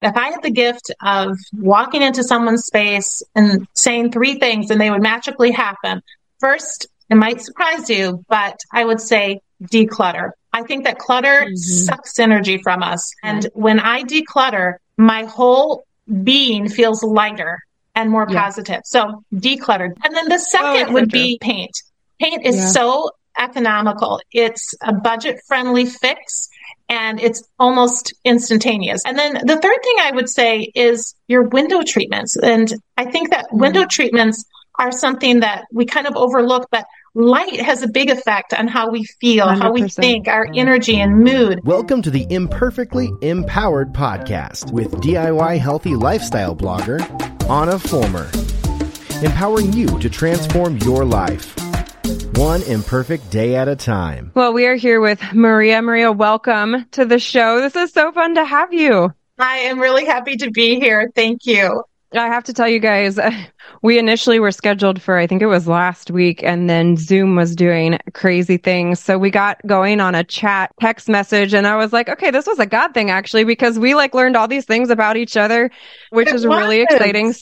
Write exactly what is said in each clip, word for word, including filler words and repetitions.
if I had the gift of walking into someone's space and saying three things and they would magically happen, first, it might surprise you, but I would say declutter. I think that clutter mm-hmm. sucks energy from us. And when I declutter, my whole being feels lighter and more yeah. positive. So declutter. And then the second oh, would be paint. Paint is yeah. so economical. It's a budget-friendly fix, and it's almost instantaneous. And then the third thing I would say is your window treatments. And I think that mm. window treatments are something that we kind of overlook, but light has a big effect on how we feel, one hundred percent. How we think, our energy and mood. Welcome to the Imperfectly Empowered podcast with D I Y healthy lifestyle blogger, Anna Fulmer, empowering you to transform your life, one imperfect day at a time. Well, we are here with Maria. Maria, welcome to the show. This is so fun to have you. I am really happy to be here. Thank you. I have to tell you guys, we initially were scheduled for, I think it was last week, and then Zoom was doing crazy things. So we got going on a chat text message, and I was like, okay, this was a God thing, actually, because we like learned all these things about each other, which it is was. really exciting.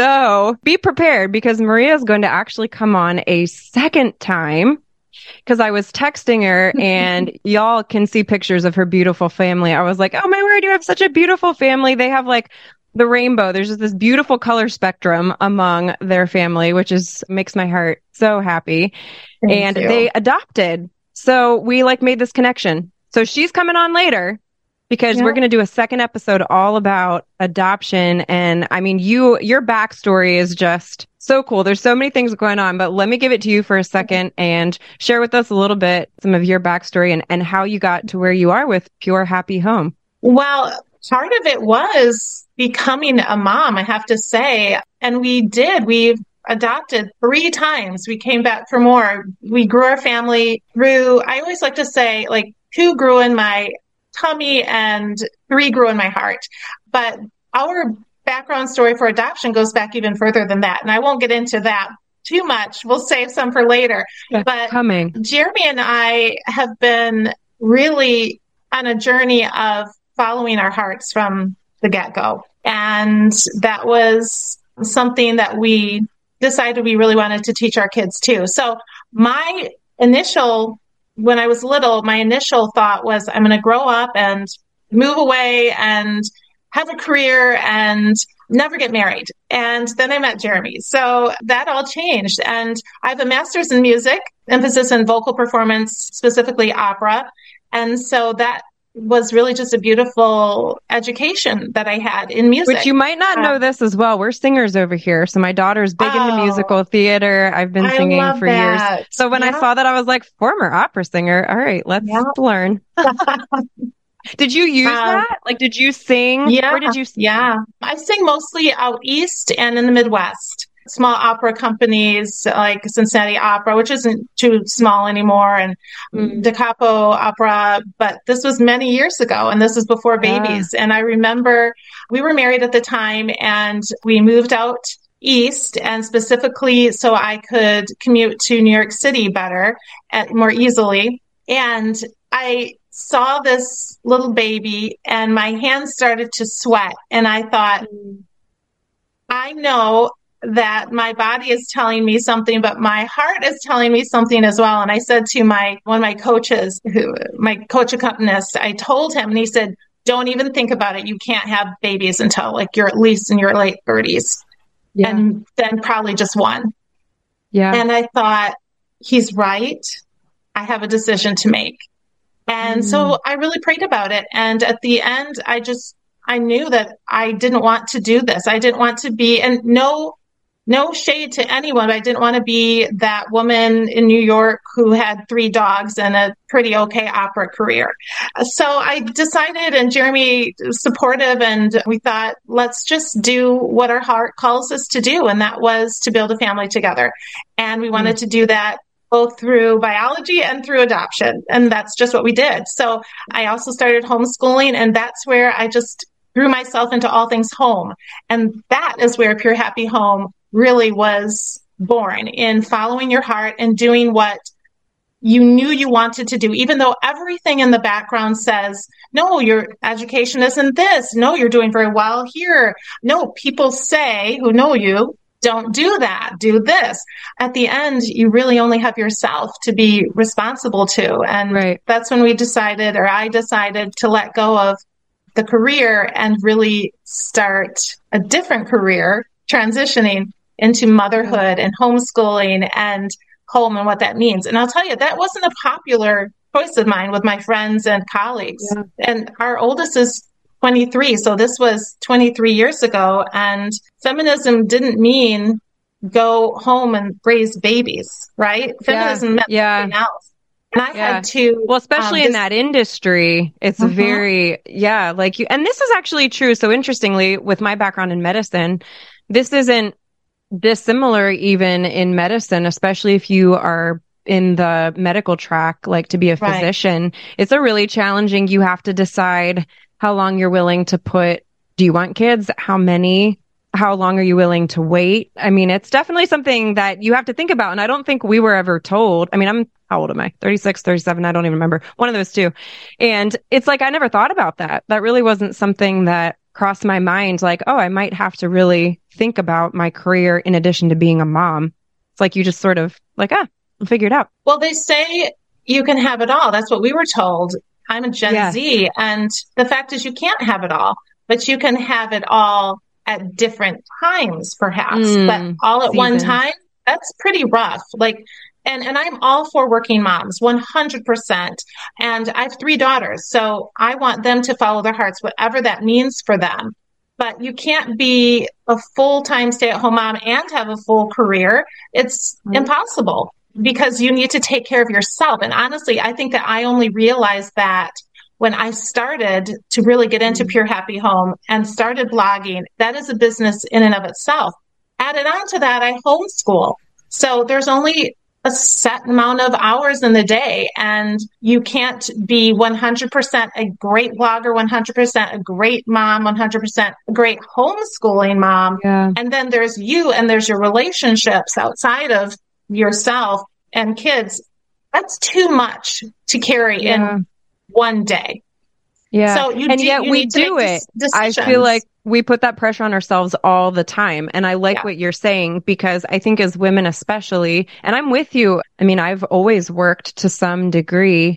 So be prepared, because Maria is going to actually come on a second time, because I was texting her and y'all can see pictures of her beautiful family. I was like, oh my word, you have such a beautiful family. They have like the rainbow. There's just this beautiful color spectrum among their family, which is makes my heart so happy. Thank and you. They adopted. So we like made this connection. So she's coming on later because yeah. we're going to do a second episode all about adoption. And I mean, you, your backstory is just so cool. There's so many things going on, but let me give it to you for a second and share with us a little bit some of your backstory and, and how you got to where you are with Pure Happy Home. Well, part of it was becoming a mom, I have to say. And we did. We've adopted three times. We came back for more. We grew our family through, I always like to say, like two grew in my tummy and three grew in my heart. But our background story for adoption goes back even further than that. And I won't get into that too much. We'll save some for later. That's but coming. Jeremy and I have been really on a journey of following our hearts from the get-go. And that was something that we decided we really wanted to teach our kids too. So my initial, when I was little, my initial thought was I'm going to grow up and move away and have a career and never get married. And then I met Jeremy. So that all changed. And I have a master's in music, emphasis in vocal performance, specifically opera. And so that was really just a beautiful education that I had in music. Which you might not know this as well. We're singers over here. So my daughter's big oh, into musical theater. I've been singing for that. years. So when yeah. I saw that, I was like, former opera singer. All right, let's yeah. learn. Did you use um, that? Like, did you sing? Yeah. Where did you sing? Yeah. I sing mostly out east and in the Midwest. Small opera companies like Cincinnati Opera, which isn't too small anymore, and mm. Da Capo Opera. But this was many years ago, and this is before babies. Yeah. And I remember we were married at the time, and we moved out east, and specifically so I could commute to New York City better and more easily. And I saw this little baby, and my hands started to sweat. And I thought, mm. I know that my body is telling me something, but my heart is telling me something as well. And I said to my one of my coaches, who my coach accompanist, I told him, and he said, don't even think about it. You can't have babies until like you're at least in your late thirties. Yeah. And then probably just one. Yeah. And I thought, he's right. I have a decision to make. And mm. so I really prayed about it. And at the end, I just, I knew that I didn't want to do this. I didn't want to be, and no, No shade to anyone, but I didn't want to be that woman in New York who had three dogs and a pretty okay opera career. So I decided, and Jeremy was supportive, and we thought, let's just do what our heart calls us to do. And that was to build a family together. And we wanted mm-hmm. to do that both through biology and through adoption. And that's just what we did. So I also started homeschooling, and that's where I just threw myself into all things home. And that is where Pure Happy Home really was born, in following your heart and doing what you knew you wanted to do, even though everything in the background says, no, your education isn't this. No, you're doing very well here. No, people say who know you, don't do that, do this. At the end, you really only have yourself to be responsible to. And right. that's when we decided, or I decided to let go of the career and really start a different career, transitioning into motherhood and homeschooling and home and what that means. And I'll tell you, that wasn't a popular choice of mine with my friends and colleagues. Yeah. And our oldest is twenty-three. So this was twenty-three years ago. And feminism didn't mean go home and raise babies, right? Feminism yeah. meant yeah. something else. And I yeah. had to... Well, especially um, this, in that industry, it's mm-hmm. very, yeah, like you, and this is actually true. So interestingly, with my background in medicine, this isn't dissimilar even in medicine, especially if you are in the medical track, like to be a physician. Right. It's a really challenging, you have to decide how long you're willing to put, do you want kids? How many? How long are you willing to wait? I mean, it's definitely something that you have to think about. And I don't think we were ever told. I mean, I'm, how old am I? thirty-six, thirty-seven. I don't even remember. One of those two. And it's like, I never thought about that. That really wasn't something that crossed my mind. Like, oh, I might have to really think about my career in addition to being a mom. It's like, you just sort of like, ah, I'll figure it out. Well, they say you can have it all. That's what we were told. I'm a Gen yeah. Z. And the fact is you can't have it all, but you can have it all at different times, perhaps, mm, but all at season. one time, that's pretty rough. Like, and, and I'm all for working moms, one hundred percent. And I have three daughters, so I want them to follow their hearts, whatever that means for them. But you can't be a full-time stay-at-home mom and have a full career. It's mm. impossible because you need to take care of yourself. And honestly, I think that I only realized that when I started to really get into Pure Happy Home and started blogging. That is a business in and of itself. Added on to that, I homeschool. So there's only a set amount of hours in the day, and you can't be one hundred percent a great blogger, one hundred percent a great mom, one hundred percent a great homeschooling mom. Yeah. And then there's you and there's your relationships outside of yourself and kids. That's too much to carry yeah. in one day. Yeah. So you and do, yet you we do it. I feel like we put that pressure on ourselves all the time. And I like yeah. what you're saying, because I think as women, especially, and I'm with you. I mean, I've always worked to some degree,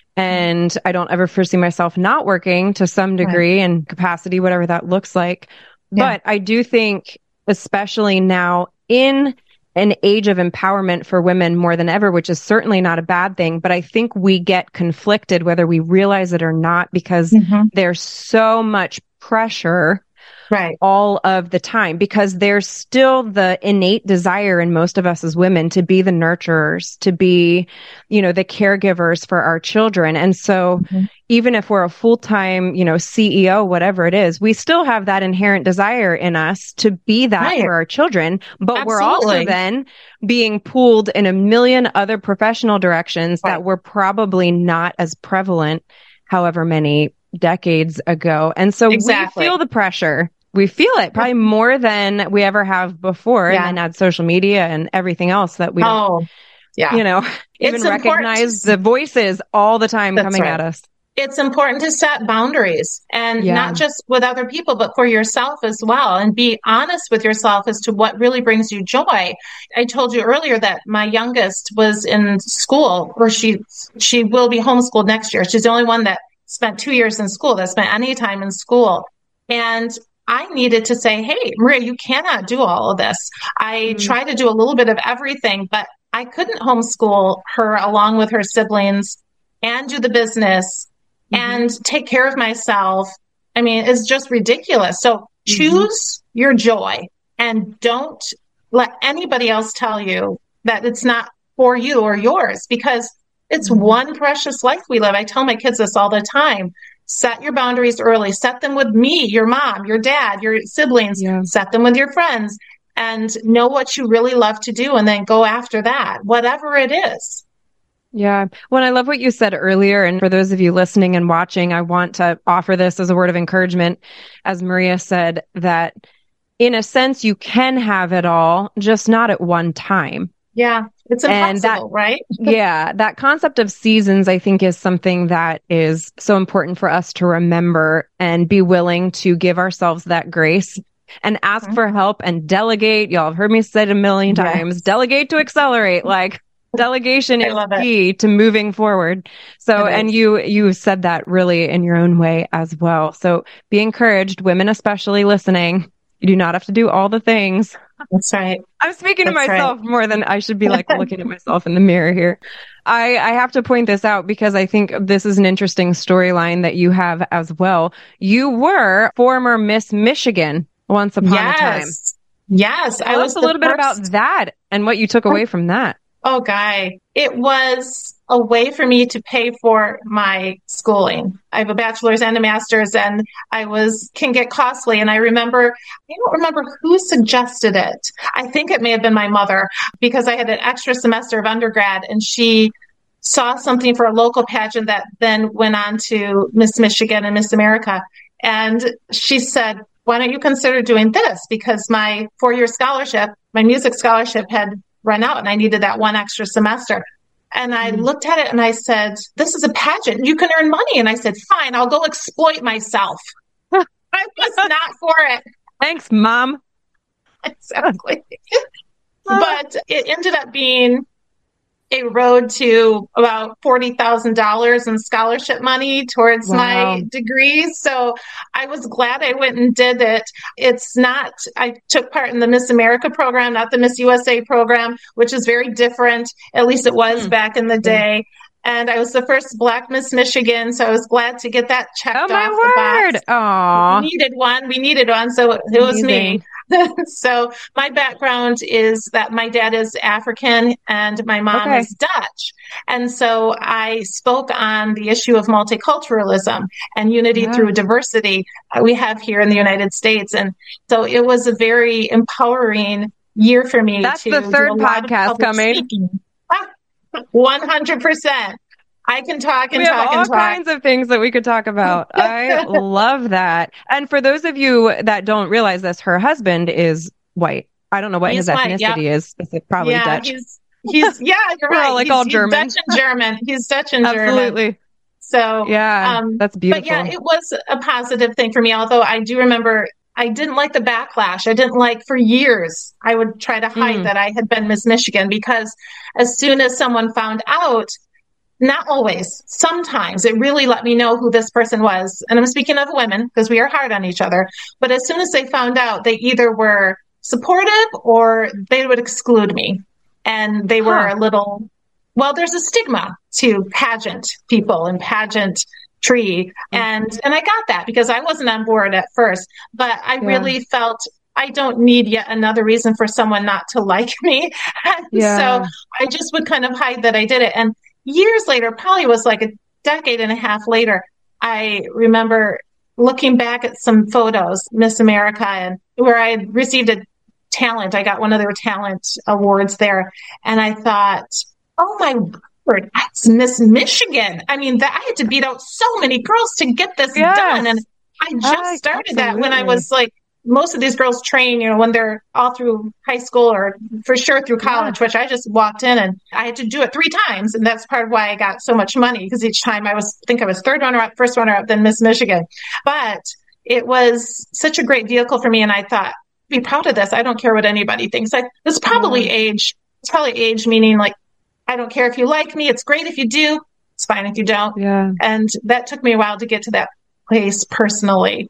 and I don't ever foresee myself not working to some degree right. and capacity, whatever that looks like. Yeah. But I do think, especially now in an age of empowerment for women more than ever, which is certainly not a bad thing. But I think we get conflicted whether we realize it or not, because mm-hmm. there's so much pressure right. all of the time, because there's still the innate desire in most of us as women to be the nurturers, to be, you know, the caregivers for our children. And so mm-hmm. even if we're a full-time, you know, C E O, whatever it is, we still have that inherent desire in us to be that right. for our children. But Absolutely. We're also then being pulled in a million other professional directions right. that were probably not as prevalent however many decades ago. And so exactly. we feel the pressure. We feel it probably more than we ever have before. Yeah. And then add social media and everything else that we, oh, yeah. you know, even it's recognize the voices all the time That's coming right. at us. It's important to set boundaries, and yeah. not just with other people, but for yourself as well, and be honest with yourself as to what really brings you joy. I told you earlier that my youngest was in school, or she, she will be homeschooled next year. She's the only one that spent two years in school, that spent any time in school. And I needed to say, hey, Maria, you cannot do all of this. I mm-hmm. try to do a little bit of everything, but I couldn't homeschool her along with her siblings and do the business mm-hmm. and take care of myself. I mean, it's just ridiculous. So choose mm-hmm. your joy, and don't let anybody else tell you that it's not for you or yours, because it's mm-hmm. one precious life we live. I tell my kids this all the time. Set your boundaries early. Set them with me, your mom, your dad, your siblings. Yeah. Set them with your friends, and know what you really love to do, and then go after that, whatever it is. Yeah. Well, I love what you said earlier. And for those of you listening and watching, I want to offer this as a word of encouragement. As Maria said, that in a sense, you can have it all, just not at one time. Yeah. It's impossible, that, right? Yeah. That concept of seasons, I think, is something that is so important for us to remember and be willing to give ourselves that grace and ask mm-hmm. for help and delegate. Y'all have heard me say it a million yes. times. Delegate to accelerate. Like delegation is key it. to moving forward. So, and you, you said that really in your own way as well. So be encouraged, women, especially listening. You do not have to do all the things. That's right. I'm speaking That's to myself right. more than I should be like looking at myself in the mirror here. I, I have to point this out because I think this is an interesting storyline that you have as well. You were former Miss Michigan once upon yes. a time. Yes. Tell I was us a little first... bit about that and what you took away from that. Oh, Guy, it was a way for me to pay for my schooling. I have a bachelor's and a master's, and I was can get costly. And I remember, I don't remember who suggested it. I think it may have been my mother, because I had an extra semester of undergrad, and she saw something for a local pageant that then went on to Miss Michigan and Miss America. And she said, why don't you consider doing this? Because my four-year scholarship, my music scholarship had run out and I needed that one extra semester. And I mm-hmm. looked at it and I said, this is a pageant. You can earn money. And I said, fine, I'll go exploit myself. I was not for it. Thanks, Mom. Exactly. But it ended up being a road to about forty thousand dollars in scholarship money towards wow. my degree. So I was glad I went and did it. It's not, I took part in the Miss America program, not the Miss U S A program, which is very different. At least it was mm. back in the day. And I was the first Black Miss Michigan. So I was glad to get that checked oh, off my the word. Aww. We needed one. We needed one. So it was me. So my background is that my dad is African and my mom okay. is Dutch. And so I spoke on the issue of multiculturalism and unity yeah. through diversity we have here in the United States. And so it was a very empowering year for me. That's to the third podcast coming. one hundred percent. I can talk and we talk have all and talk. kinds of things that we could talk about. I love that. And for those of you that don't realize this, her husband is white. I don't know what he's his white, ethnicity yeah. is. It's probably yeah, Dutch. He's, he's yeah, you're We're right. all like he's, all he's German. Dutch and German. He's Dutch and German. Absolutely. So yeah, um, that's beautiful. But yeah, it was a positive thing for me. Although I do remember I didn't like the backlash. I didn't like for years. I would try to hide mm. that I had been Miss Michigan, because as soon as someone found out, not always, sometimes it really let me know who this person was. And I'm speaking of women because we are hard on each other. But as soon as they found out, they either were supportive or they would exclude me. And they were huh. a little, well, there's a stigma to pageant people and pageant tree. And, and I got that because I wasn't on board at first, but I yeah. really felt I don't need yet another reason for someone not to like me. And yeah. so I just would kind of hide that I did it. And years later, probably was like a decade and a half later, I remember looking back at some photos, Miss America, and where I had received a talent. I got one of their talent awards there. And I thought, oh my word, that's Miss Michigan. I mean, that, I had to beat out so many girls to get this yes. done. And I just I, started absolutely. that when I was like, most of these girls train, you know, when they're all through high school or for sure through college, yeah. which I just walked in and I had to do it three times. And that's part of why I got so much money, because each time I was, I think I was third runner up, first runner up, then Miss Michigan. But it was such a great vehicle for me. And I thought, be proud of this. I don't care what anybody thinks. Like, it's probably yeah. age. It's probably age, meaning like, I don't care if you like me. It's great if you do. It's fine if you don't. Yeah. And that took me a while to get to that place personally.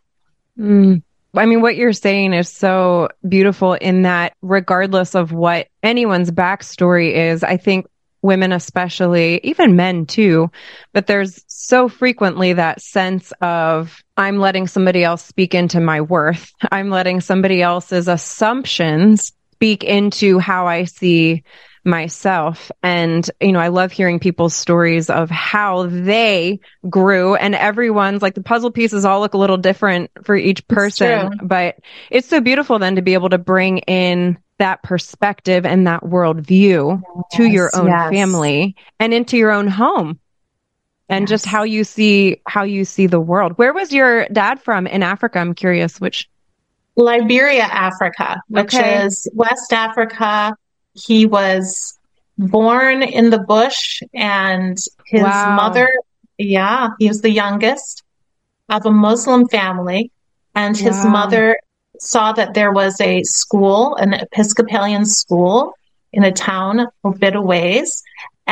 Mm. I mean, what you're saying is so beautiful in that regardless of what anyone's backstory is, I think women especially, even men too, but there's so frequently that sense of I'm letting somebody else speak into my worth. I'm letting somebody else's assumptions speak into how I see myself. And, you know, I love hearing people's stories of how they grew, and everyone's like the puzzle pieces all look a little different for each person, but it's so beautiful then to be able to bring in that perspective and that worldview yes, to your own yes. family and into your own home and yes. just how you see, how you see the world. Where was your dad from in Africa? I'm curious which. Liberia, Africa, which okay. is West Africa. He was born in the bush, and his Wow. mother, yeah, he was the youngest of a Muslim family, and his Wow. mother saw that there was a school, an Episcopalian school in a town a bit a ways,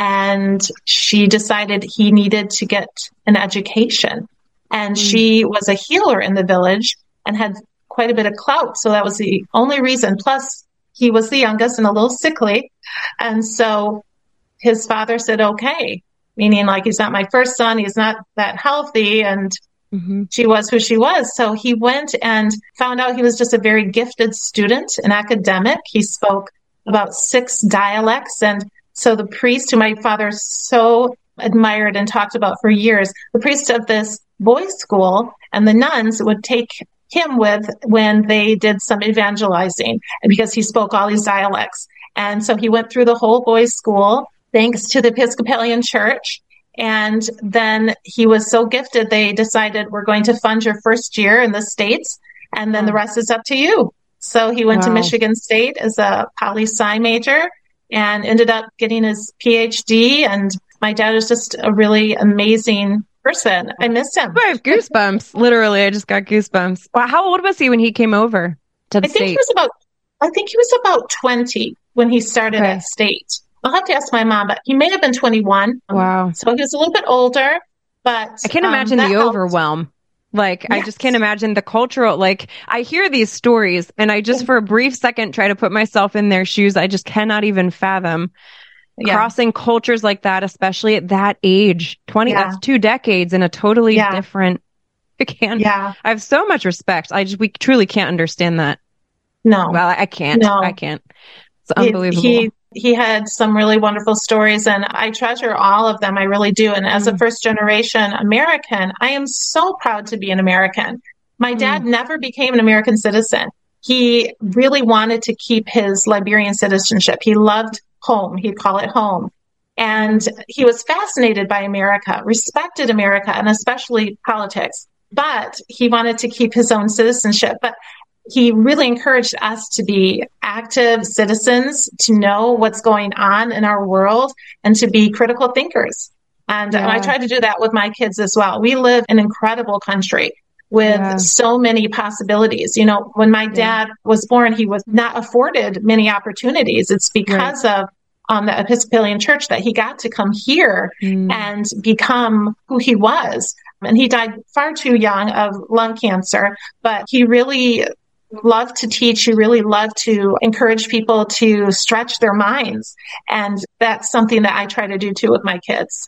and she decided he needed to get an education. And Mm. she was a healer in the village and had quite a bit of clout, so that was the only reason. Plus, he was the youngest and a little sickly, and so his father said, okay, meaning like, he's not my first son, he's not that healthy, and Mm-hmm. she was who she was. So he went and found out he was just a very gifted student, an academic. He spoke about six dialects. And so the priest, who my father so admired and talked about for years, the priest of this boys' school and the nuns would take him with when they did some evangelizing, because he spoke all these dialects. And so he went through the whole boys' school, thanks to the Episcopalian Church. And then he was so gifted, they decided, we're going to fund your first year in the States, and then the rest is up to you. So he went to Wow. Michigan State as a poli-sci major and ended up getting his P H D. And my dad is just a really amazing person. I miss him. I have goosebumps. Literally, I just got goosebumps. Wow, how old was he when he came over to the I think he States? was about, I think he was about twenty when he started Okay. at State. I'll have to ask my mom, but he may have been twenty-one. Wow. So he was a little bit older, but I can't um, imagine that the helped. overwhelm. Like, I Yes. just can't imagine the cultural, like, I hear these stories and I just for a brief second try to put myself in their shoes. I just cannot even fathom Yeah. crossing cultures like that, especially at that age. twenty, Yeah. that's two decades in a totally Yeah. different, I can't, Yeah. I have so much respect. I just, we truly can't understand that. No. Well, I, I can't, No. I can't. It's He- unbelievable. He, he had some really wonderful stories, and I treasure all of them. I really do. And as a Mm. first generation American, I am so proud to be an American. My dad never became an American citizen. He really wanted to keep his Liberian citizenship. He loved home. He'd call it home. And he was fascinated by America, respected America, and especially politics. But he wanted to keep his own citizenship. But he really encouraged us to be active citizens, to know what's going on in our world, and to be critical thinkers. And Yeah. I try to do that with my kids as well. We live in an incredible country with Yeah. so many possibilities. You know, when my dad was born, he was not afforded many opportunities. It's because of um, the Episcopalian Church that he got to come here Mm. and become who he was. And he died far too young of lung cancer, but he really loved to teach. He really loved to encourage people to stretch their minds. And that's something that I try to do too with my kids.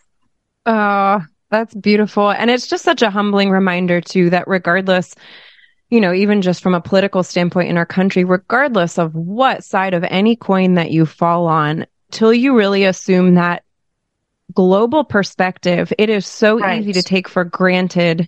Oh, that's beautiful. And it's just such a humbling reminder, too, that regardless, you know, even just from a political standpoint in our country, regardless of what side of any coin that you fall on, till you really assume that global perspective, it is so Right. easy to take for granted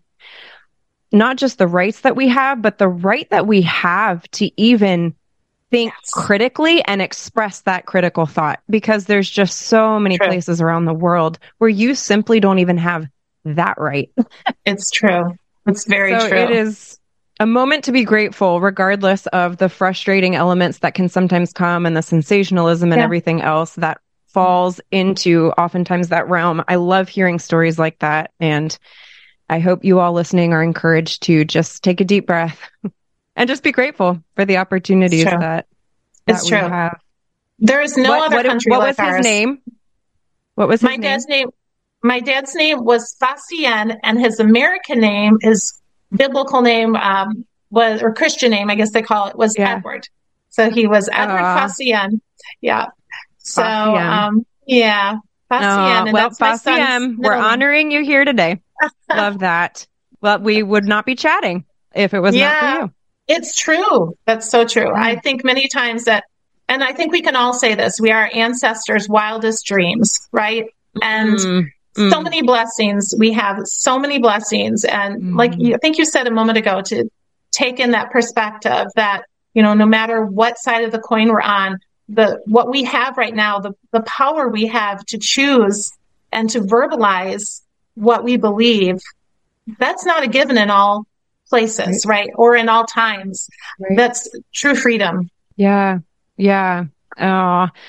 not just the rights that we have, but the right that we have to even think Yes. critically and express that critical thought, because there's just so many True. places around the world where you simply don't even have that right. It's true. It's very so true. it is a moment to be grateful, regardless of the frustrating elements that can sometimes come and the sensationalism and Yeah. everything else that falls into oftentimes that realm. I love hearing stories like that. And I hope you all listening are encouraged to just take a deep breath and just be grateful for the opportunities It's true. that, that It's we true. have. There is no what other what, country what like was his ours. name? What was his My name? dad's name. My dad's name was Facien, and his American name, his biblical name um, was, or Christian name, I guess they call it, was Yeah. Edward. So he was Edward Aw. Facien. Yeah. So Facien. um, yeah, Facien. Aw, and well, that's my son's Faciem, we're middle name. honoring you here today. Love that. Well, we would not be chatting if it was not Yeah. for you. It's true. That's so true. Yeah. I think many times that, and I think we can all say this, we are our ancestors' wildest dreams, right? And Mm, so mm. many blessings. We have so many blessings. And Mhm. like you, I think you said a moment ago, to take in that perspective that, you know, no matter what side of the coin we're on, the what we have right now, the, the power we have to choose and to verbalize what we believe, that's not a given in all places, right? Or in all times. Right. That's true freedom. Yeah. Yeah. Oh,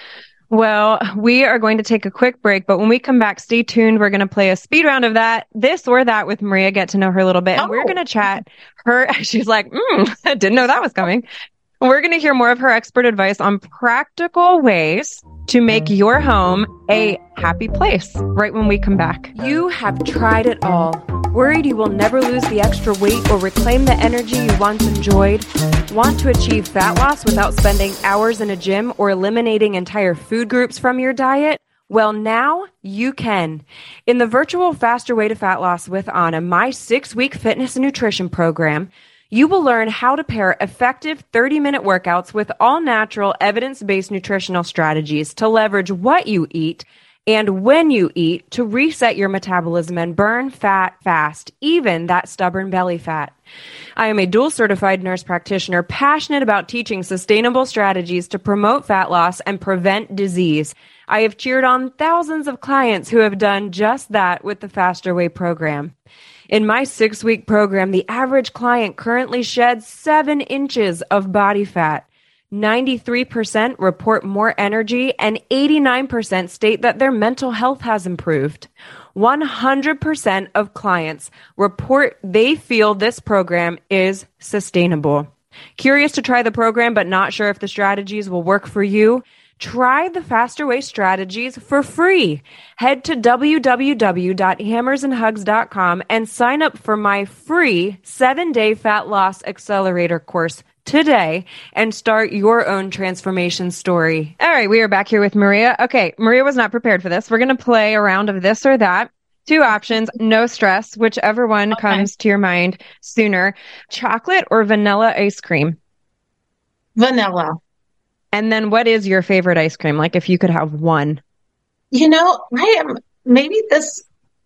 Well, we are going to take a quick break, but when we come back, stay tuned. We're going to play a speed round of that, this or that with Maria, get to know her a little bit. And oh. we're going to chat her. She's like, mm, I didn't know that was coming. We're going to hear more of her expert advice on practical ways to make your home a happy place right when we come back. You have tried it all. Worried you will never lose the extra weight or reclaim the energy you once enjoyed? Want to achieve fat loss without spending hours in a gym or eliminating entire food groups from your diet? Well, now you can. In the virtual Faster Way to Fat Loss with Anna, my six-week fitness and nutrition program, you will learn how to pair effective thirty-minute workouts with all-natural, evidence-based nutritional strategies to leverage what you eat and when you eat to reset your metabolism and burn fat fast, even that stubborn belly fat. I am a dual-certified nurse practitioner passionate about teaching sustainable strategies to promote fat loss and prevent disease. I have cheered on thousands of clients who have done just that with the Faster Way program. In my six-week program, the average client currently sheds seven inches of body fat. ninety-three percent report more energy, and eighty-nine percent state that their mental health has improved. one hundred percent of clients report they feel this program is sustainable. Curious to try the program but not sure if the strategies will work for you? Try the Faster Way strategies for free. Head to w w w dot hammers and hugs dot com and sign up for my free seven-day fat loss accelerator course today and start your own transformation story. All right, we are back here with Maria. Okay, Maria was not prepared for this. We're going to play a round of this or that. Two options, no stress, whichever one okay. comes to your mind sooner. Chocolate or vanilla ice cream? Vanilla. And then what is your favorite ice cream? Like if you could have one. You know, I am, maybe this,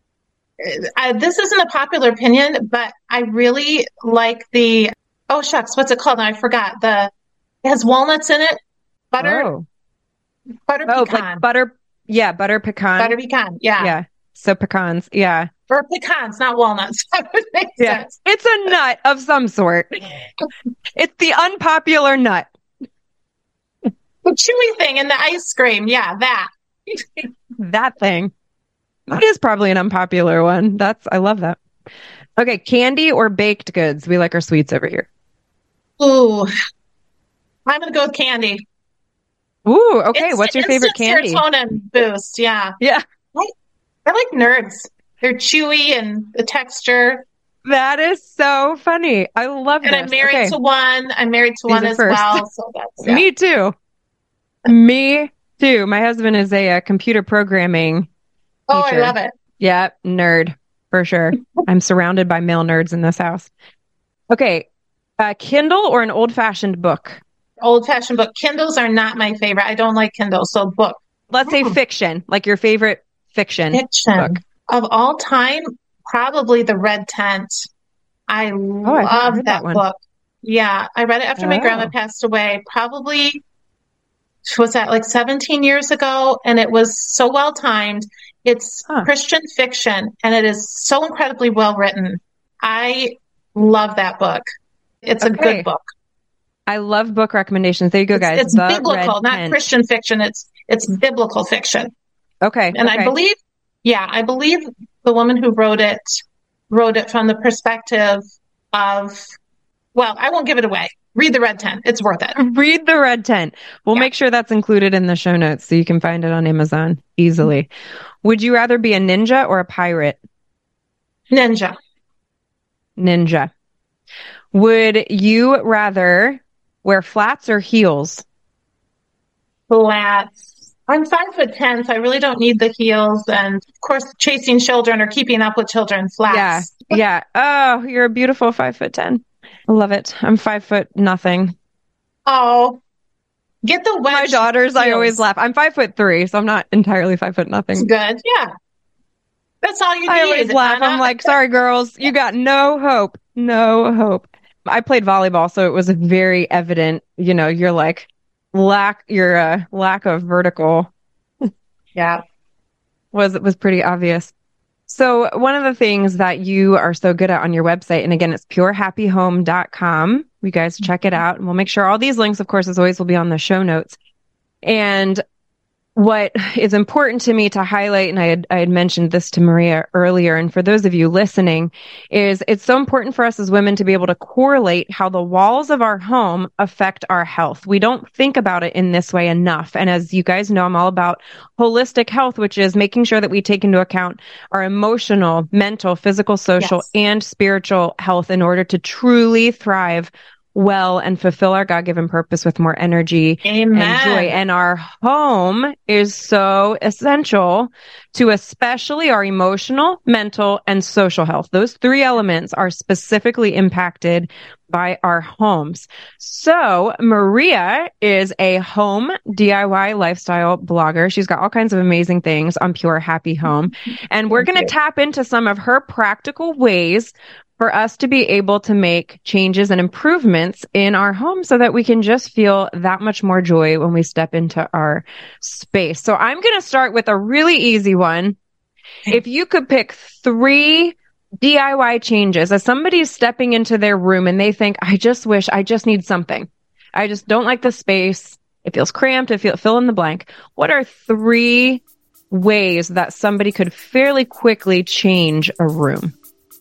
uh, this isn't a popular opinion, but I really like the, oh shucks, what's it called? I forgot. The, it has walnuts in it. Butter. Oh. Butter oh, pecan. Like butter. Yeah. Butter pecan. Butter pecan. Yeah. Yeah. So pecans. Yeah. Or pecans, not walnuts. That would make yeah. sense. It's a nut of some sort. It's the unpopular nut. The chewy thing in the ice cream. Yeah, that. That thing. That is probably an unpopular one. That's, I love that. Okay, candy or baked goods? We like our sweets over here. Ooh. I'm going to go with candy. Ooh, okay. It's, What's your favorite candy? Serotonin boost, yeah. Yeah. I, I like Nerds. They're chewy and the texture. That is so funny. I love it. And this. I'm married okay. to one. I'm married to These one as first. well. So that's, yeah. Me too. Me too. My husband is a, a computer programming Oh, teacher. I love it. Yeah, nerd for sure. I'm surrounded by male nerds in this house. Okay, uh, Kindle or an old-fashioned book? Old-fashioned book. Kindles are not my favorite. I don't like Kindles, so book. Let's say fiction, like your favorite fiction. Fiction book. of all time, probably The Red Tent. I oh, love that, that book. Yeah, I read it after oh. my grandma passed away. Probably. Was that like seventeen years ago? And it was so well timed. It's huh. Christian fiction and it is so incredibly well written. I love that book. It's okay. a good book. I love book recommendations. There you go, guys. It's, it's biblical, not Tent. Christian fiction. It's it's biblical fiction. Okay. And okay. I believe, yeah, I believe the woman who wrote it wrote it from the perspective of, well, I won't give it away. Read The Red Tent. It's worth it. Read The Red Tent. We'll yeah. make sure that's included in the show notes so you can find it on Amazon easily. Mm-hmm. Would you rather be a ninja or a pirate? Ninja. Ninja. Would you rather wear flats or heels? Flats. I'm five foot ten, so I really don't need the heels. And of course, chasing children or keeping up with children, flats. Yeah. Yeah. Oh, you're a beautiful five foot ten. I love it. I'm five foot nothing. Oh, get the wedge. My daughters, heels. I always laugh. I'm five foot three, so I'm not entirely five foot nothing. That's good. Yeah. That's all you need. I always laugh. Anna. I'm like, sorry, girls, you got no hope. No hope. I played volleyball, so it was very evident, you know, you're like lack, your uh, lack of vertical. Yeah. Was, was pretty obvious. So one of the things that you are so good at on your website, and again, it's pure happy home dot com. You guys check it out. And we'll make sure all these links, of course, as always, will be on the show notes. And what is important to me to highlight, and I had, I had mentioned this to Maria earlier, and for those of you listening, is it's so important for us as women to be able to correlate how the walls of our home affect our health. We don't think about it in this way enough. And as you guys know, I'm all about holistic health, which is making sure that we take into account our emotional, mental, physical, social, yes. and spiritual health in order to truly thrive well and fulfill our God-given purpose with more energy Amen. and joy. And our home is so essential to especially our emotional, mental, and social health. Those three elements are specifically impacted by our homes. So Maria is a home D I Y lifestyle blogger. She's got all kinds of amazing things on Pure Happy Home. And we're going to tap into some of her practical ways for us to be able to make changes and improvements in our home so that we can just feel that much more joy when we step into our space. So I'm going to start with a really easy one. If you could pick three D I Y changes as somebody's stepping into their room and they think, I just wish, I just need something. I just don't like the space. It feels cramped. It feels, fill in the blank. What are three ways that somebody could fairly quickly change a room?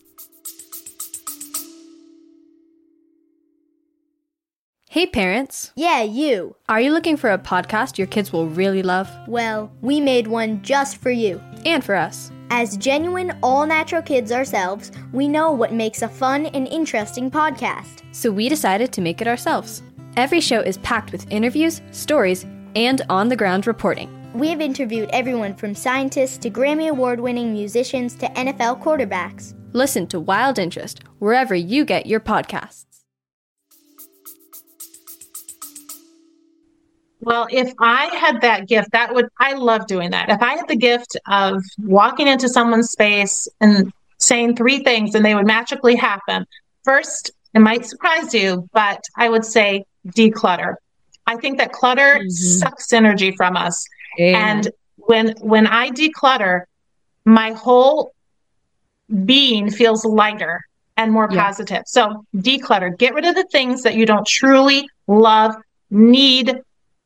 Hey parents! Yeah, you! Are you looking for a podcast your kids will really love? Well, we made one just for you. And for us. As genuine, all-natural kids ourselves, we know what makes a fun and interesting podcast. So we decided to make it ourselves. Every show is packed with interviews, stories, and on-the-ground reporting. We have interviewed everyone from scientists to Grammy Award-winning musicians to N F L quarterbacks. Listen to Wild Interest wherever you get your podcasts. Well, if I had that gift, that would, I love doing that. If I had the gift of walking into someone's space and saying three things and they would magically happen. First, it might surprise you, but I would say declutter. I think that clutter mm-hmm. sucks energy from us. Yeah. And when, when I declutter, my whole being feels lighter and more yeah. positive. So declutter, get rid of the things that you don't truly love, need,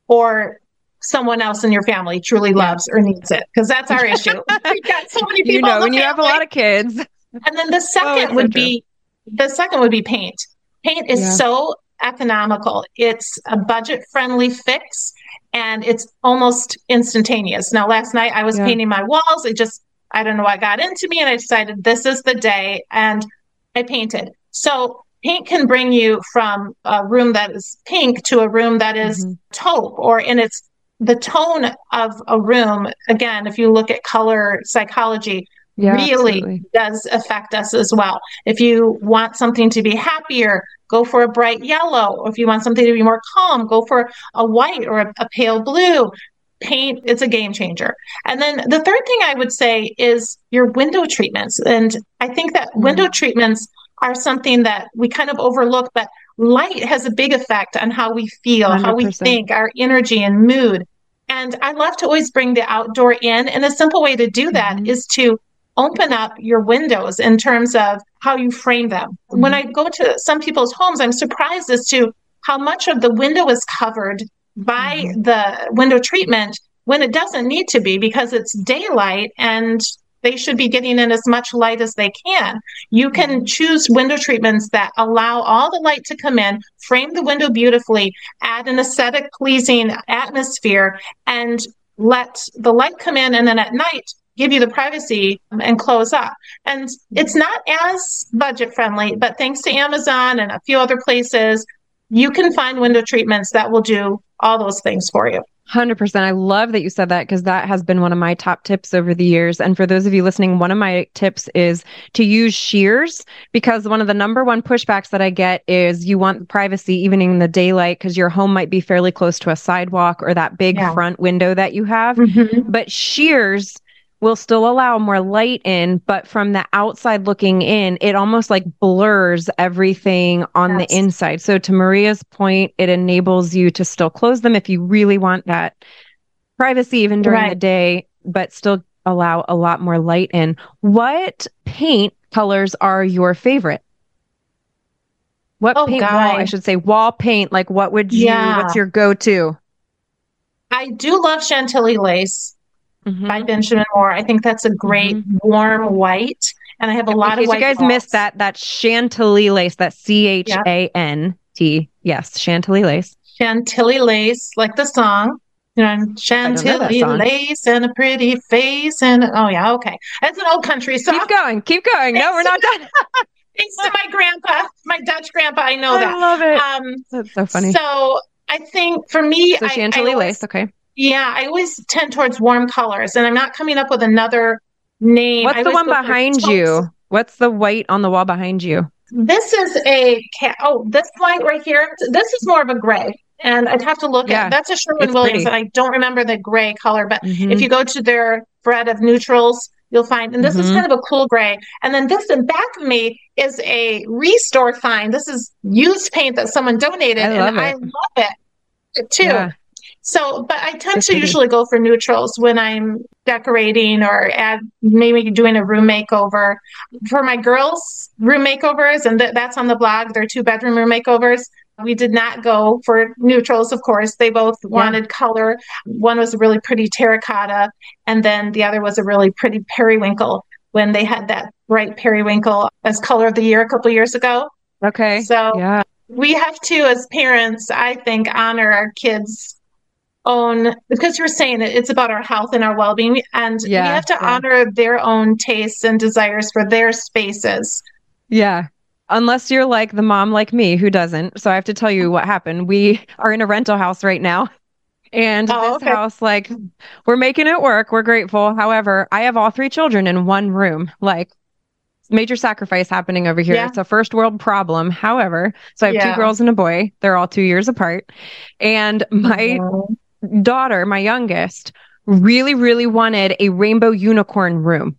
or someone else in your family truly loves or needs it. Because that's our issue. We've got so many people. You know, in the when you family. have a lot of kids. And then the second oh, would so be the second would be paint. Paint is yeah. so economical. It's a budget-friendly fix, and it's almost instantaneous. Now, last night I was yeah. painting my walls. It just, I don't know what got into me, and I decided this is the day, and I painted. So paint can bring you from a room that is pink to a room that is mm-hmm. taupe, or in its the tone of a room. Again, if you look at color psychology, yeah, really absolutely. Does affect us as well. If you want something to be happier, go for a bright yellow. If you want something to be more calm, go for a white or a, a pale blue. Paint, it's a game changer. And then the third thing I would say is your window treatments. And I think that mm-hmm. window treatments are something that we kind of overlook, but light has a big effect on how we feel, one hundred percent. How we think, our energy and mood. And I love to always bring the outdoor in. And a simple way to do that mm-hmm. is to open up your windows in terms of how you frame them. Mm-hmm. When I go to some people's homes, I'm surprised as to how much of the window is covered by mm-hmm. the window treatment when it doesn't need to be, because it's daylight and they should be getting in as much light as they can. You can choose window treatments that allow all the light to come in, frame the window beautifully, add an aesthetic pleasing atmosphere, and let the light come in, and then at night give you the privacy and close up. And it's not as budget friendly, but thanks to Amazon and a few other places, you can find window treatments that will do all those things for you. one hundred percent. I love that you said that, because that has been one of my top tips over the years. And for those of you listening, one of my tips is to use shears, because one of the number one pushbacks that I get is you want privacy even in the daylight because your home might be fairly close to a sidewalk or that big yeah. front window that you have. Mm-hmm. But shears will still allow more light in, but from the outside looking in, it almost like blurs everything on yes. the inside. So to Maria's point, it enables you to still close them if you really want that privacy even during right. the day, but still allow a lot more light in. What paint colors are your favorite? What oh, paint God. wall, I should say, wall paint, like what would you, yeah. what's your go-to? I do love Chantilly lace Mhm. by Benjamin Moore. I think that's a great Mhm. warm white. And I have a In lot of case white you guys balls. missed that, that's Chantilly lace. That's C H A N T. Yes, Chantilly lace. Chantilly lace, like the song. You know, know that Chantilly song. lace and a pretty face. And oh, yeah, okay. That's an old country song. Keep going. Keep going. No, we're not done. Thanks to my grandpa, my Dutch grandpa. I know I that. love it. Um, That's so funny. So I think for me, So I, Chantilly I always, lace. Okay. Yeah, I always tend towards warm colors, and I'm not coming up with another name. What's I the always one go for behind taupe. you? What's the white on the wall behind you? This is a cat. Oh, this white right here. This is more of a gray. And I'd have to look Yeah, at that's a Sherwin it's Williams, pretty. and I don't remember the gray color. But Mhm. if you go to their spread of neutrals, you'll find, and this is Mhm. kind of a cool gray. And then this in back of me is a restore find. This is used paint that someone donated, I love and I it. love it too. Yeah. So, but I tend So to pretty. usually go for neutrals when I'm decorating or add maybe doing a room makeover. For my girls' room makeovers, and th- that's on the blog, their two bedroom room makeovers. We did not go for neutrals, of course. They both wanted color. One was a really pretty terracotta, and then the other was a really pretty periwinkle when they had that bright periwinkle as color of the year a couple years ago. Okay. So Yeah. we have to, as parents, I think, honor our kids' own, because you're saying it, it's about our health and our well-being, and Yeah, we have to yeah. honor their own tastes and desires for their spaces. Yeah. Unless you're like the mom like me who doesn't. So I have to tell you what happened. We are in a rental house right now. And Oh, this okay. house, like, we're making it work. We're grateful. However, I have all three children in one room. Like, major sacrifice happening over here. Yeah. It's a first world problem. However, so I have Yeah. two girls and a boy. They're all two years apart. And my Mhm. daughter, my youngest, really, really wanted a rainbow unicorn room.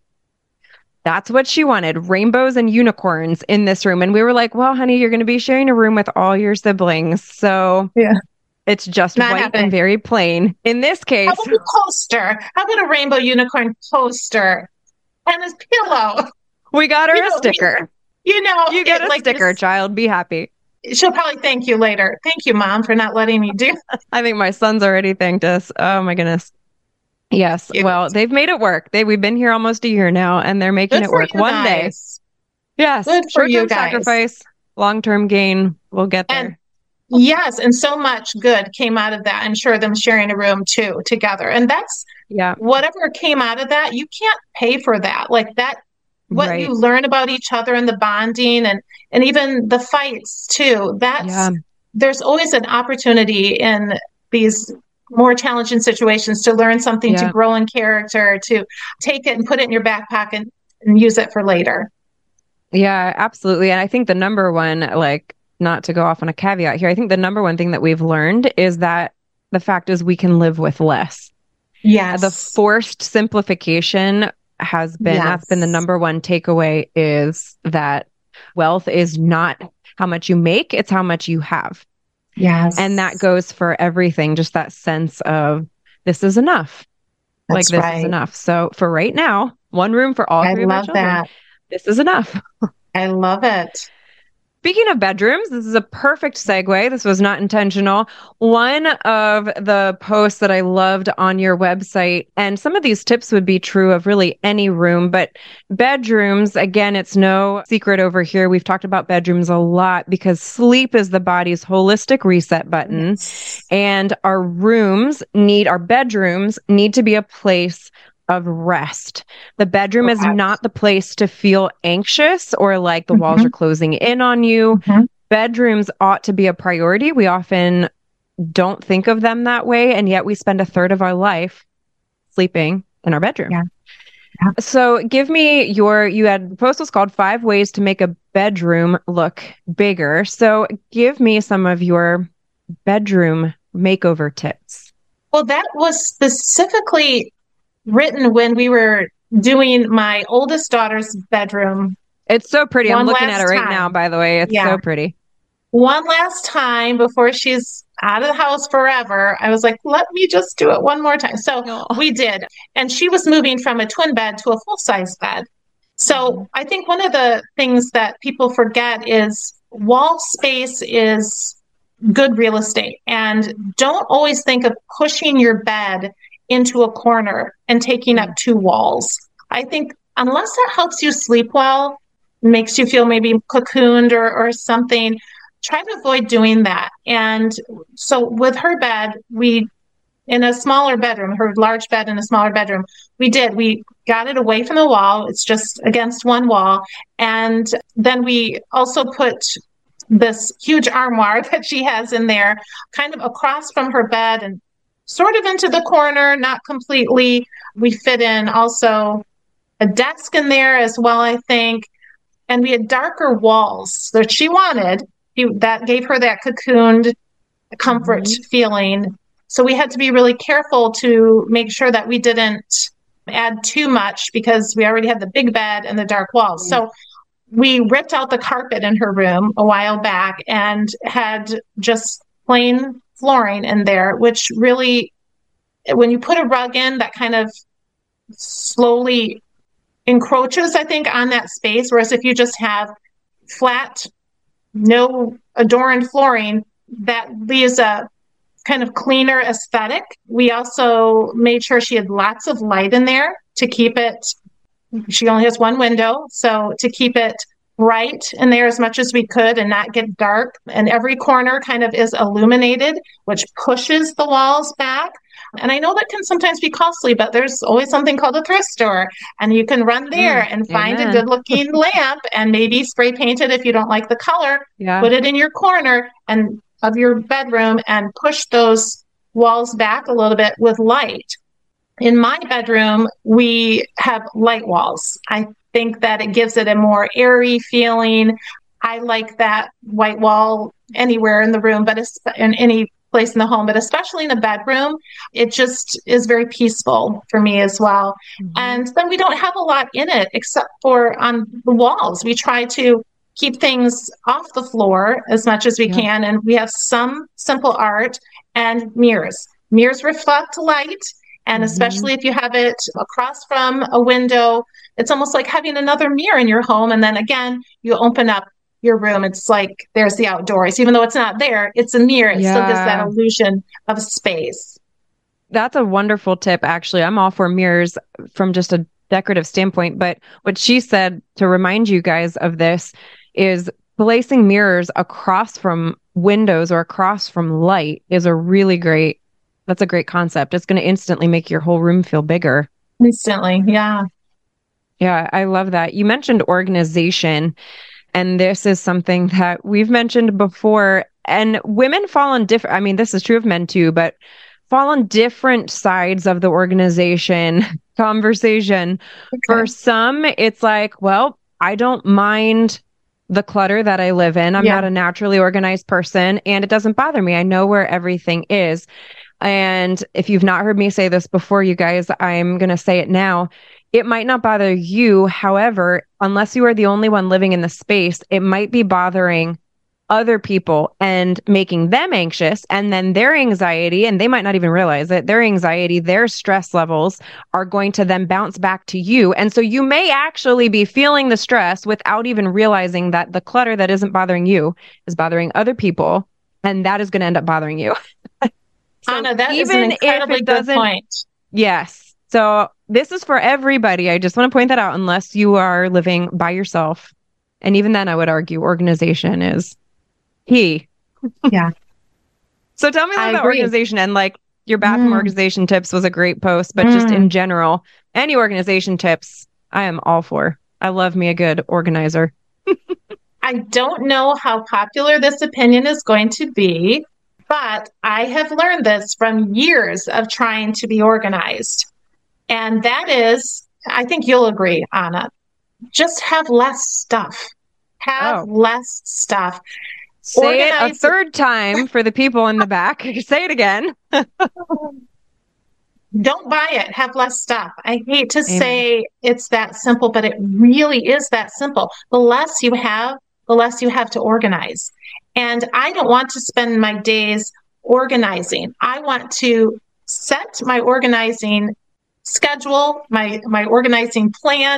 That's what she wanted, rainbows and unicorns in this room. And we were like, well, honey, you're going to be sharing a room with all your siblings. So Yeah. it's just Not white happening. and very plain. In this case, How about a poster? How about a rainbow unicorn poster and a pillow? we got her You a know, sticker. You know, You get it- a like sticker, this- child. Be happy. She'll probably thank you later. Thank you, Mom, for not letting me do. I think my son's already thanked us. Oh my goodness. Yes. Cute. Well, they've made it work. They we've been here almost a year now, and they're making Good it for work you one day. guys. Yes. Good for you Short-term guys. sacrifice, long-term gain. We'll get there. And yes, and so much good came out of that. I'm sure them sharing a room too together. And that's Yeah. whatever came out of that, you can't pay for that. Like that, what Right. you learn about each other and the bonding and and even the fights too. That's Yeah. there's always an opportunity in these more challenging situations to learn something, Yeah. to grow in character, to take it and put it in your back pocket and use it for later. Yeah, absolutely. And I think the number one, like, not to go off on a caveat here, I think the number one thing that we've learned is that the fact is we can live with less. Yes. The forced simplification has been, that's been the Yes. number one takeaway, is that wealth is not how much you make, it's how much you have. Yes. And that goes for everything, just that sense of this is enough. That's like this right. is enough. So for right now, one room for all I three of our love children. that. This is enough. I love it. Speaking of bedrooms, this is a perfect segue. This was not intentional. One of the posts that I loved on your website, and some of these tips would be true of really any room, but bedrooms, again, it's no secret over here. We've talked about bedrooms a lot because sleep is the body's holistic reset button. Yes. And our rooms need, our bedrooms need to be a place of rest. The bedroom is Correct. not the place to feel anxious or like the walls Mhm. are closing in on you. Mhm. Bedrooms ought to be a priority. We often don't think of them that way, and yet we spend a third of our life sleeping in our bedroom. Yeah. Yeah. So give me your, you had, the post was called Five Ways to Make a Bedroom Look Bigger. So give me some of your bedroom makeover tips. Well, that was specifically written when we were doing my oldest daughter's bedroom It's so pretty. I'm One looking at it last right time. now, by the way. It's Yeah. so pretty. one last time before she's out of the house forever. I was like, let me just do it one more time. So Aw. we did. And she was moving from a twin bed to a full size bed. So I think one of the things that people forget is wall space is good real estate. And don't always think of pushing your bed into a corner and taking up two walls. I think unless that helps you sleep well, makes you feel maybe cocooned or, or something, try to avoid doing that. And so with her bed, we, in a smaller bedroom, her large bed in a smaller bedroom, we did, we got it away from the wall. It's just against one wall. And then we also put this huge armoire that she has in there kind of across from her bed and sort of into the corner, not completely. We fit in also a desk in there as well, I think. And we had darker walls that she wanted. That gave her that cocooned comfort mm-hmm. feeling. So we had to be really careful to make sure that we didn't add too much because we already had the big bed and the dark walls. Mm-hmm. So we ripped out the carpet in her room a while back and had just plain flooring in there, which really, when you put a rug in, that kind of slowly encroaches, I think, on that space. Whereas if you just have flat, no adorned flooring, that leaves a kind of cleaner aesthetic. We also made sure she had lots of light in there to keep it. She only has one window, so to keep it bright in there as much as we could and not get dark. And every corner kind of is illuminated, which pushes the walls back. And I know that can sometimes be costly, but there's always something called a thrift store. And you can run there mm, and find amen. a good looking lamp and maybe spray paint it if you don't like the color. Yeah. Put it in your corner and of your bedroom and push those walls back a little bit with light. In my bedroom, we have light walls. I think that it gives it a more airy feeling. I like that white wall anywhere in the room, but in any place in the home, but especially in the bedroom, it just is very peaceful for me as well. Mm-hmm. And then we don't have a lot in it except for on the walls. We try to keep things off the floor as much as we yeah. can. And we have some simple art and mirrors. Mirrors reflect light. And mm-hmm. especially if you have it across from a window, it's almost like having another mirror in your home. And then again, you open up your room. It's like there's the outdoors. Even though it's not there, it's a mirror. It yeah. still gives that illusion of space. That's a wonderful tip, actually. I'm all for mirrors from just a decorative standpoint. But what she said, to remind you guys of this, is placing mirrors across from windows or across from light is a really great That's a great concept. It's going to instantly make your whole room feel bigger. Instantly, yeah. Yeah, I love that. You mentioned organization, and this is something that we've mentioned before. And women fall on different, I mean, this is true of men too, but fall on different sides of the organization conversation. Okay. For some, it's like, well, I don't mind the clutter that I live in. I'm yeah. not a naturally organized person, and it doesn't bother me. I know where everything is. And if you've not heard me say this before, you guys, I'm going to say it now. It might not bother you. However, unless you are the only one living in the space, it might be bothering other people and making them anxious. And then their anxiety, and they might not even realize it, their anxiety, their stress levels are going to then bounce back to you. And so you may actually be feeling the stress without even realizing that the clutter that isn't bothering you is bothering other people. And that is going to end up bothering you. So Anna, that is an incredibly good point. Yes. So this is for everybody. I just want to point that out, unless you are living by yourself. And even then, I would argue organization is key. Yeah. So tell me about that organization. And like your bathroom mm. organization tips was a great post, but mm. just in general, any organization tips, I am all for. I love me a good organizer. I don't know how popular this opinion is going to be, but I have learned this from years of trying to be organized. And that is, I think you'll agree, Anna, just have less stuff. Have oh. less stuff. Say Organize- it a third time for the people in the back. Say it again. Don't buy it. Have less stuff. I hate to Amen. say it's that simple, but it really is that simple. The less you have, the less you have to organize. And I don't want to spend my days organizing. I want to set my organizing schedule, my, my organizing plan,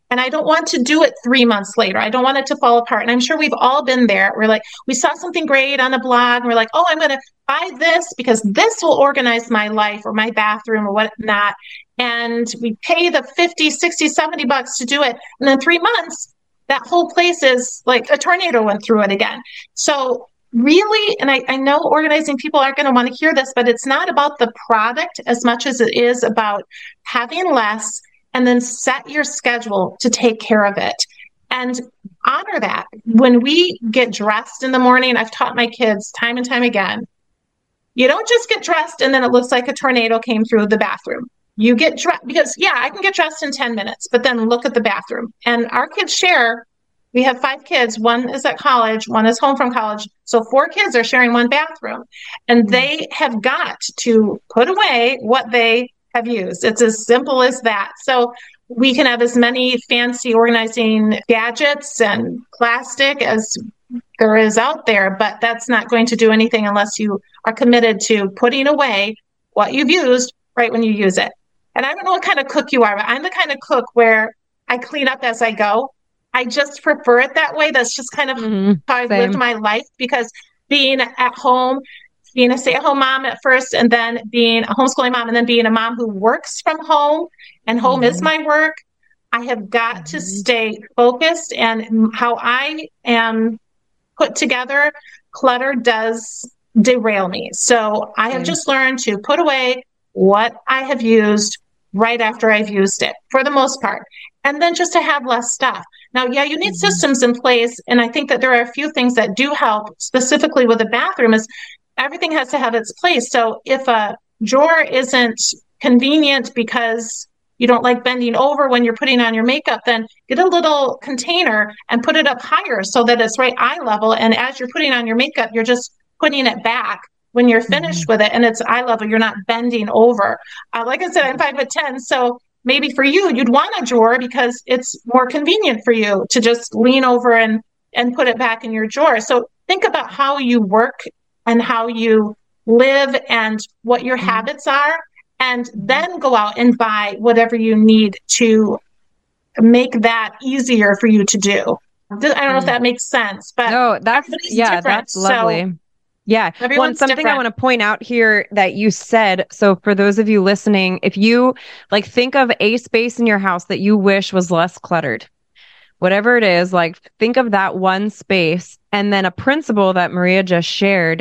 And I don't want to do it three months later. I don't want it to fall apart. And I'm sure we've all been there. We're like, we saw something great on a blog. And we're like, oh, I'm going to buy this because this will organize my life or my bathroom or whatnot. And we pay the fifty, sixty, seventy bucks to do it. And then three months, that whole place is like a tornado went through it again. So really, and I, I know organizing people aren't going to want to hear this, but it's not about the product as much as it is about having less, and then set your schedule to take care of it and honor that. When we get dressed in the morning, I've taught my kids time and time again, you don't just get dressed and then it looks like a tornado came through the bathroom. You get dressed because, yeah, I can get dressed in ten minutes, but then look at the bathroom. And our kids share. We have five kids. One is at college. One is home from college. So four kids are sharing one bathroom. And they have got to put away what they have used. It's as simple as that. So we can have as many fancy organizing gadgets and plastic as there is out there, but that's not going to do anything unless you are committed to putting away what you've used right when you use it. And I don't know what kind of cook you are, but I'm the kind of cook where I clean up as I go. I just prefer it that way. That's just kind of mm-hmm. how I've Same. lived my life, because being at home, being a stay-at-home mom at first, and then being a homeschooling mom, and then being a mom who works from home, and home mm-hmm. is my work, I have got mm-hmm. to stay focused. And how I am put together, clutter does derail me. So I have mm-hmm. just learned to put away what I have used right after I've used it, for the most part. And then just to have less stuff. Now, yeah, you need mm-hmm. systems in place. And I think that there are a few things that do help, specifically with a bathroom, is everything has to have its place. So if a drawer isn't convenient because you don't like bending over when you're putting on your makeup, then get a little container and put it up higher so that it's right eye level. And as you're putting on your makeup, you're just putting it back when you're finished mm-hmm. with it, and it's eye level. You're not bending over. Uh, like I said, I'm five foot ten. So maybe for you, you'd want a drawer because it's more convenient for you to just lean over and, and put it back in your drawer. So think about how you work and how you live and what your mm-hmm. habits are, and then go out and buy whatever you need to make that easier for you to do. I don't mm-hmm. know if that makes sense, but no, that's, yeah, different. That's lovely. So, yeah. One, something different. I want to point out here that you said, so for those of you listening, if you like think of a space in your house that you wish was less cluttered, whatever it is, like think of that one space. And then a principle that Maria just shared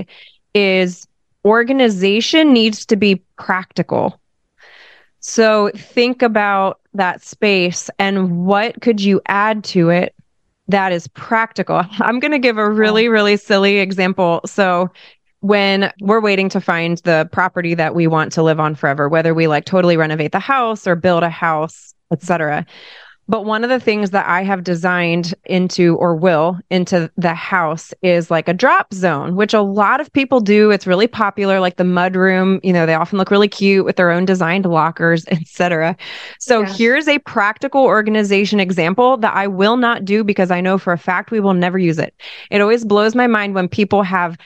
is organization needs to be practical. So think about that space and what could you add to it that is practical. I'm going to give a really, really silly example. So when we're waiting to find the property that we want to live on forever, whether we like totally renovate the house or build a house, et cetera. But one of the things that I have designed into or will into the house is like a drop zone, which a lot of people do. It's really popular, like the mud room. You know, they often look really cute with their own designed lockers, et cetera. So yeah. Here's a practical organization example that I will not do because I know for a fact we will never use it. It always blows my mind when people have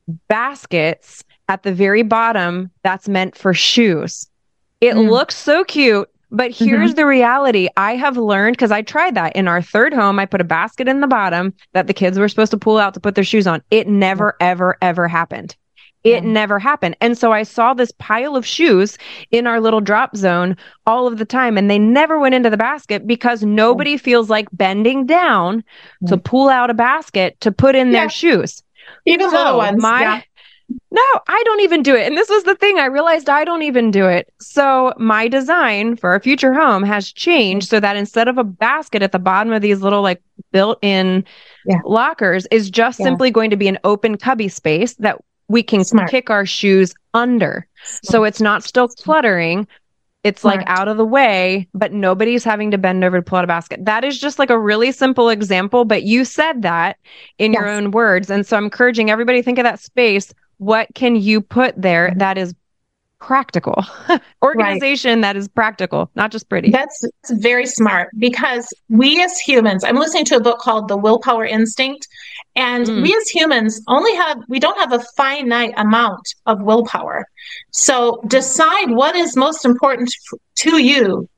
baskets at the very bottom that's meant for shoes. It mm. looks so cute. But here's mm-hmm. the reality. I have learned, because I tried that in our third home. I put a basket in the bottom that the kids were supposed to pull out to put their shoes on. It never, ever, ever happened. It yeah. never happened. And so I saw this pile of shoes in our little drop zone all of the time, and they never went into the basket because nobody yeah. feels like bending down yeah. to pull out a basket to put in yeah. their shoes. Even so little ones. My, yeah. No, I don't even do it. And this was the thing. I realized I don't even do it. So my design for a future home has changed so that instead of a basket at the bottom of these little like built-in yeah. lockers is just yeah. simply going to be an open cubby space that we can Smart. kick our shoes under. Smart. So it's not still cluttering. It's Smart. like out of the way, but nobody's having to bend over to pull out a basket. That is just like a really simple example, but you said that in yes. your own words. And so I'm encouraging everybody to think of that space. What can you put there that is practical? Organization right. that is practical, not just pretty. That's, that's very smart, because we as humans, I'm listening to a book called The Willpower Instinct, and mm. we as humans only have, we don't have a finite amount of willpower. So decide what is most important f- to you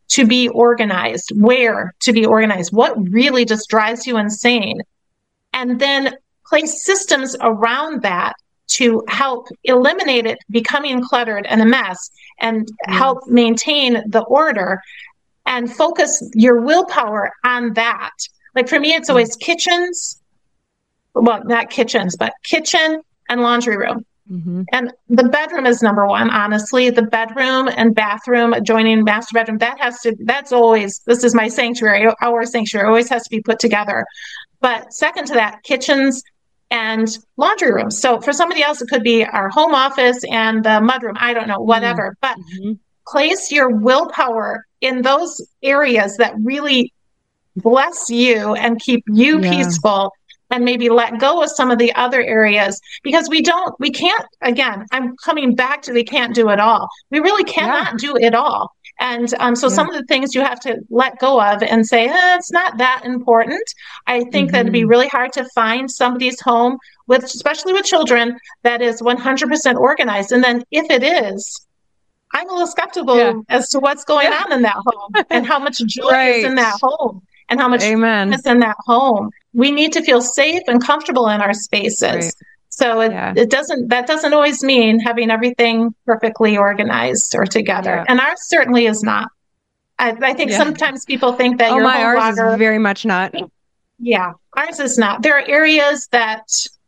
to be organized, where to be organized, what really just drives you insane. And then place systems around that to help eliminate it becoming cluttered and a mess, and mm. help maintain the order, and focus your willpower on that. Like for me, it's always kitchens, well, not kitchens, but kitchen and laundry room. Mm-hmm. And the bedroom is number one, honestly. The bedroom and bathroom, adjoining master bedroom, that has to, that's always, this is my sanctuary, our sanctuary, always has to be put together. But second to that, kitchens and laundry rooms. So for somebody else, it could be our home office and the mudroom. I don't know, whatever. But mm-hmm. place your willpower in those areas that really bless you and keep you yeah. peaceful, and maybe let go of some of the other areas, because we don't, we can't, again, I'm coming back to, we can't do it all. We really cannot yeah. do it all. And um, so yeah. some of the things you have to let go of and say, eh, it's not that important. I think mm-hmm. that it'd be really hard to find somebody's home with, especially with children, that is one hundred percent organized. And then if it is, I'm a little skeptical yeah. as to what's going yeah. on in that home and how much joy right. is in that home and how much Amen. is in that home. We need to feel safe and comfortable in our spaces. Right. So it, yeah. it doesn't, that doesn't always mean having everything perfectly organized or together. Yeah. And ours certainly is not. I, I think yeah. sometimes people think that oh, your my, home ours blogger, is very much not. Yeah, ours is not. There are areas that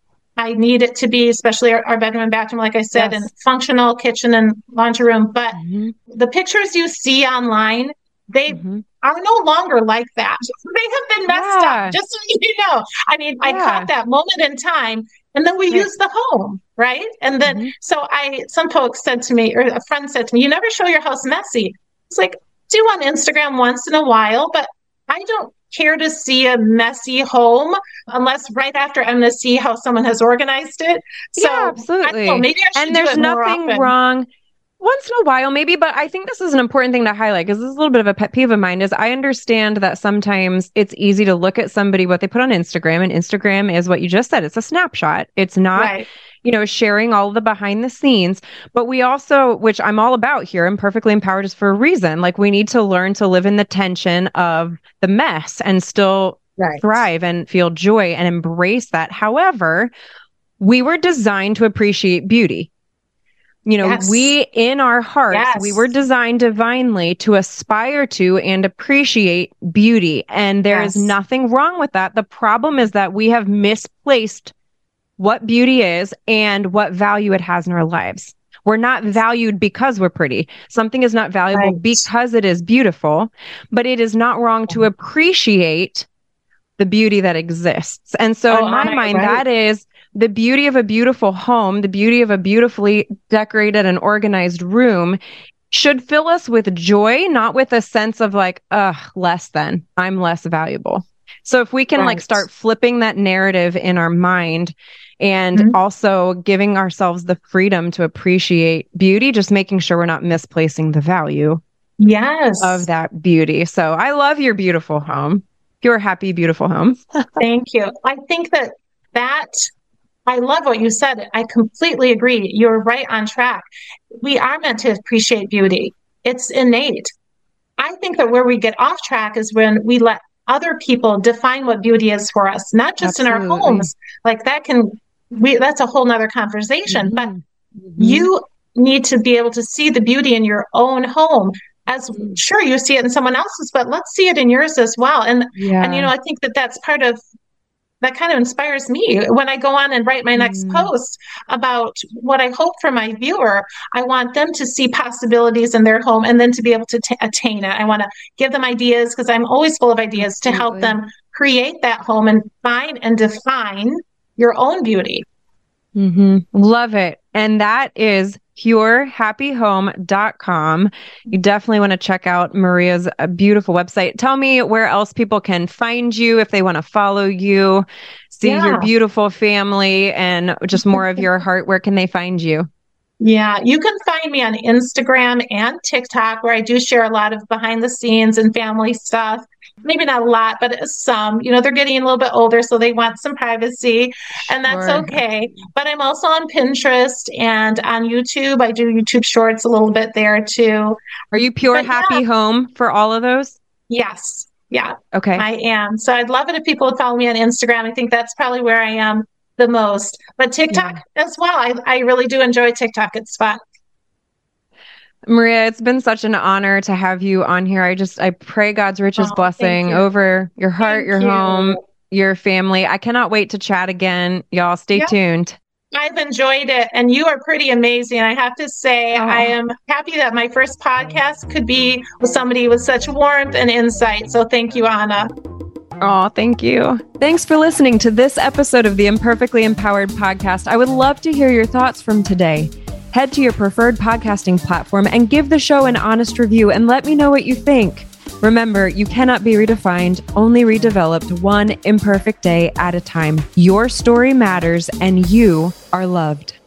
I need it to be, especially our, our bedroom and bathroom, like I said, yes. and functional kitchen and laundry room. But mm-hmm. the pictures you see online, they mm-hmm. are no longer like that. They have been messed yeah. up, just so you know. I mean, yeah. I caught that moment in time, and then we right. use the home, right? And then, mm-hmm. so I, some folks said to me, or a friend said to me, you never show your house messy. It's like, do on Instagram once in a while, but I don't care to see a messy home unless right after I'm going to see how someone has organized it. So yeah, absolutely. I don't know, maybe I should and there's do it more nothing often. wrong. Once in a while, maybe, but I think this is an important thing to highlight, because this is a little bit of a pet peeve of mine. Is I understand that sometimes it's easy to look at somebody, what they put on Instagram, and Instagram is what you just said. It's a snapshot. It's not, right. you know, sharing all the behind the scenes. But we also, which I'm all about here, I'm perfectly empowered is for a reason. Like, we need to learn to live in the tension of the mess and still right. thrive and feel joy and embrace that. However, we were designed to appreciate beauty. You know, yes. we, in our hearts, yes. we were designed divinely to aspire to and appreciate beauty. And there yes. is nothing wrong with that. The problem is that we have misplaced what beauty is and what value it has in our lives. We're not valued because we're pretty. Something is not valuable right. because it is beautiful, but it is not wrong to appreciate the beauty that exists. And so oh, in my I, mind, right. that is the beauty of a beautiful home, the beauty of a beautifully decorated and organized room should fill us with joy, not with a sense of like, ugh, less than, I'm less valuable. So if we can right. like start flipping that narrative in our mind, and mm-hmm. also giving ourselves the freedom to appreciate beauty, just making sure we're not misplacing the value yes. of that beauty. So I love your beautiful home, your happy, beautiful home. Thank you. I think that that I love what you said. I completely agree. You're right on track. We are meant to appreciate beauty. It's innate. I think that where we get off track is when we let other people define what beauty is for us, not just Absolutely. in our homes. Like that can, we, that's a whole nother conversation, mm-hmm. but mm-hmm. you need to be able to see the beauty in your own home. As sure you see it in someone else's, but let's see it in yours as well. And, yeah. and, you know, I think that that's part of, that kind of inspires me when I go on and write my next mm. post about what I hope for my viewer. I want them to see possibilities in their home and then to be able to t- attain it. I want to give them ideas because I'm always full of ideas Absolutely. to help them create that home and find and define your own beauty. Mm-hmm. Love it. And that is pure happy home dot com. You definitely want to check out Maria's uh, beautiful website. Tell me where else people can find you if they want to follow you, see yeah. your beautiful family and just more of your heart. Where can they find you? Yeah, you can find me on Instagram and TikTok, where I do share a lot of behind the scenes and family stuff. Maybe not a lot, but some. You know, they're getting a little bit older, so they want some privacy, and that's Sure. okay. But I'm also on Pinterest and on YouTube. I do YouTube Shorts a little bit there too. Are you Pure But Happy yeah. Home for all of those? Yes. Yeah, Okay. I am. So I'd love it if people would follow me on Instagram. I think that's probably where I am the most. But TikTok as well. I, I really do enjoy TikTok. It's fun. Maria, it's been such an honor to have you on here. I just, I pray God's richest Oh, blessing thank you. over your heart, Thank your you. home, your family. I cannot wait to chat again. Y'all stay Yep. tuned. I've enjoyed it, and you are pretty amazing. I have to say, Oh. I am happy that my first podcast could be with somebody with such warmth and insight. So thank you, Anna. Oh, thank you. Thanks for listening to this episode of the Imperfectly Empowered podcast. I would love to hear your thoughts from today. Head to your preferred podcasting platform and give the show an honest review and let me know what you think. Remember, you cannot be redefined, only redeveloped one imperfect day at a time. Your story matters and you are loved.